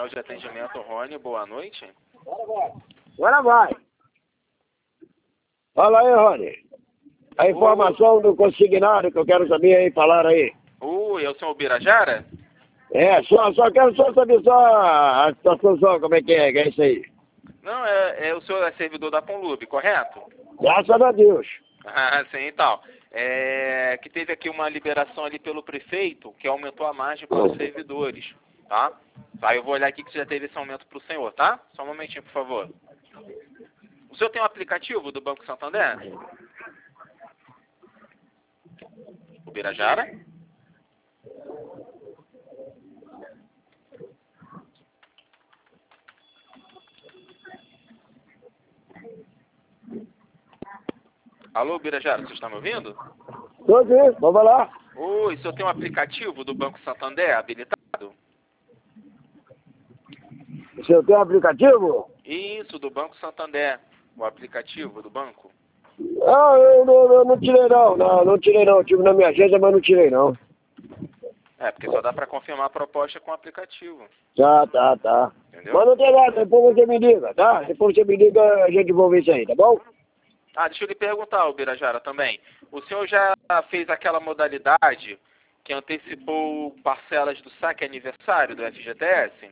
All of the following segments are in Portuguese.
Central de Atendimento, Rony, boa noite. Agora vai. Fala aí, Rony. A informação do consignado que eu quero saber aí, falaram aí. É o senhor Birajara? Só quero saber a situação só, como é que é isso aí. Não, o senhor é servidor da Conlub, correto? Graças a Deus. Ah, sim, então. Que teve aqui uma liberação ali pelo prefeito, que aumentou a margem para os servidores, tá? Aí eu vou olhar aqui que já teve esse aumento para o senhor, tá? Só um momentinho, por favor. O senhor tem um aplicativo do Banco Santander? O Birajara? Alô, Birajara, você está me ouvindo? Tô sim, vamos lá. Oi, o senhor tem um aplicativo do Banco Santander habilitado? O senhor tem um aplicativo? Isso, do Banco Santander. O aplicativo do banco. Ah, eu não tirei não. Não tirei não. Tive na minha agenda, mas não tirei não. Porque só dá para confirmar a proposta com o aplicativo. Tá. Entendeu? Mas não tem nada, depois você me liga, tá? Depois você me liga, a gente vai ver isso aí, tá bom? Deixa eu lhe perguntar, Birajara, também. O senhor já fez aquela modalidade que antecipou parcelas do saque aniversário do FGTS?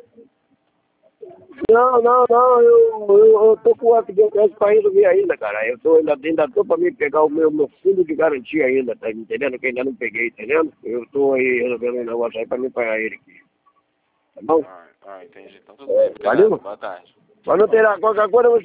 Não, eu tô com o FGTS pra resolver ainda, cara. Ainda tô pra mim pegar o meu fundo de garantia ainda, tá entendendo? Que ainda não peguei, entendendo? Eu tô aí resolvendo um negócio aí pra me pagar ele aqui. Tá bom? Entendi. Então tudo bem. Obrigado. Valeu? Boa tarde. Mas não terá qualquer coisa, eu vou